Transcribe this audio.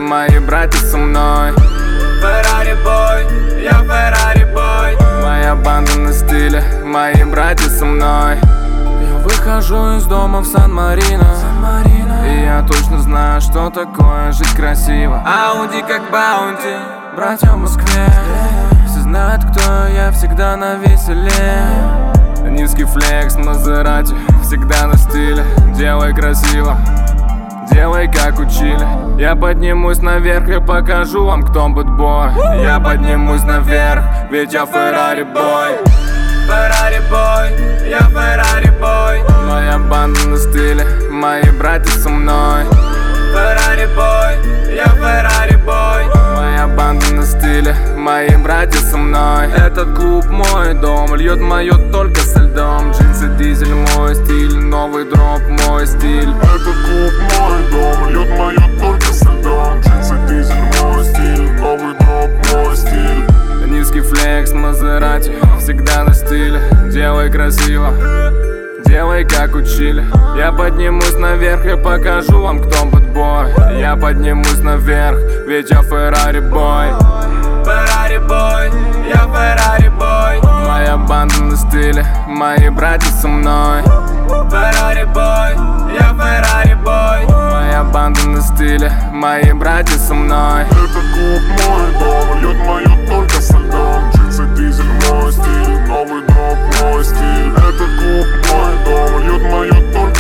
мои братья со мной. Феррари бой, я Феррари бой. Моя банда на стиле, мои братья со мной. Я выхожу из дома в Сан-Марино, и я точно знаю, что такое жить красиво. Ауди как баунти, братья в Москве. Все знают, кто я, всегда на веселе. Низкий флекс, Мазерати, всегда на стиле. Делай красиво, делай как учили. Я поднимусь наверх и покажу вам, кто бэтбой. Я поднимусь наверх, ведь я Феррари бой. Феррари бой, я Феррари бой. Моя банда на стиле, мои братья со мной. Феррари бой, я Феррари бой. Моя банда на стиле, мои братья со мной. Этот клуб мой дом, льет мое только со льдом. Джинсы, дизель, мой стиль, новый дроп, мой стиль. Этот клуб мой дом, льет мое только со льдом. Джинсы, дизель, мой стиль, новый дроп, мой стиль. Низкий флекс, Мазерати, всегда на стиле. Делай красиво, делай как учили. Я поднимусь наверх и покажу вам, кто бэтбой. Я поднимусь наверх, ведь я Феррари бой. Феррари бой, я Феррари бой. Моя банда на стиле, мои братья со мной. Феррари бой, я Феррари бой. Моя банда на стиле, мои братья со мной. Этот клуб мой дом, льет мое только со льдом. Джинсы, дизель, мой стиль, новый дроп, мой стиль. Этот клуб мой дом, льет мое только